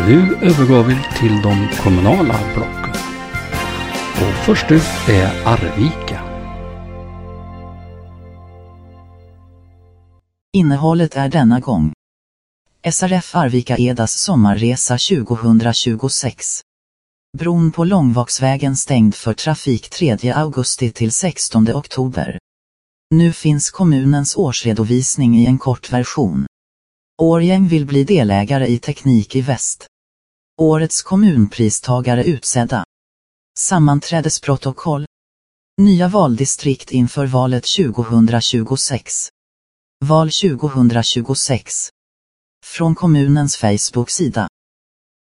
Nu övergår vi till de kommunala blocken. Och först ut är Arvika. Innehållet är denna gång: SRF Arvika Edas sommarresa 2026. Bron på Långvaksvägen stängd för trafik 3 augusti till 16 oktober. Nu finns kommunens årsredovisning i en kort version. Årgäng vill bli delägare i Teknik i Väst. Årets kommunpristagare utsedda. Sammanträdesprotokoll. Nya valdistrikt inför valet 2026. Val 2026. Från kommunens Facebook-sida.